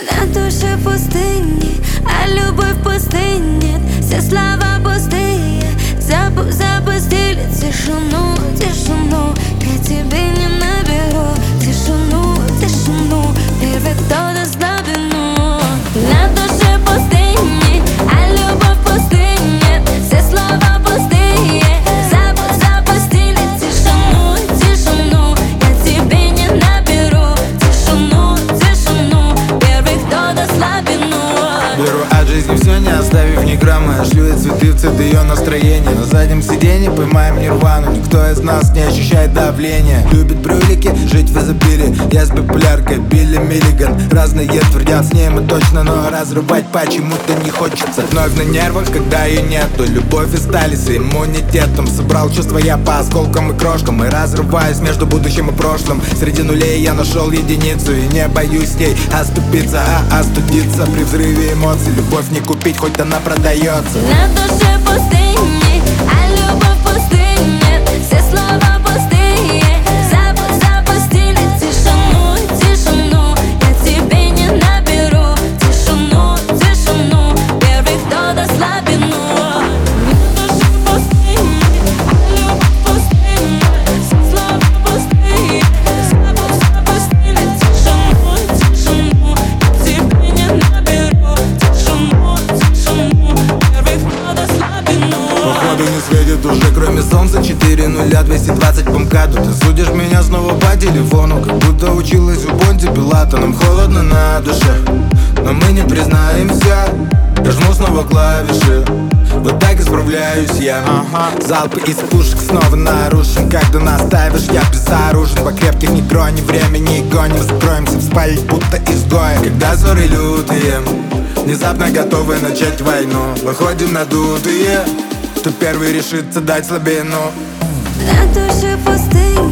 На душе пустыни, а любовь пустыни. Все слова пустые, запустили тишину, тишину. Я тебе не наберу тишину, тишину. Первый кто даст слабину. На душе пустыни, а любовь пустыни. Все слова пустые, запустили тишину, тишину. Я тебе не наберу тишину, тишину. Первый кто даст слабину. Беру от жизни все, не оставив ни грамма. Шлю я цветы в цвет ее настроения. На заднем сиденье поймаем нирвану. Никто из нас не ощущает давления. Любит брюлики, жить в изобилии. Я с биполяркой, Билли Миллиган. Разные твердят, с ней мы точно, но разрывать почему-то не хочется. Вновь на нервах, когда ее нету. Любовь и стали с иммунитетом. Собрал чувства я по осколкам и крошкам. И разрываюсь между будущим и прошлым. Среди нулей я нашел единицу. И не боюсь с ней оступиться, остудиться при взрыве эмоций. Любовь не купить, хоть она продается. На душе пустыни, а любовь пустыни. Все слова пустые, запустили тишину, тишину. Я тебе не наберу тишину, тишину. Первый кто даст слабину. На душе пустыни, а любовь пустыни. Все слова пустые, запустили тишину, тишину. Я тебе не наберу тишину, тишину. Первый кто даст слабину. Походу не светит уже кроме солнца 4 нуля 220 по МКАДу. Ты судишь меня снова по телефону, как будто училась в Понти Пилата. Нам холодно на душе, но мы не признаемся. Я жму снова клавиши, вот так и справляюсь я. Залпы из пушек снова нарушен. Когда наставишь, я безоружен. По крепких ни крони, времени и гоним. Закроемся в спальне, будто изгои. Когда ссоры лютые, внезапно готовы начать войну. Выходим надутые, кто первый решится дать слабину. На душе пустыни.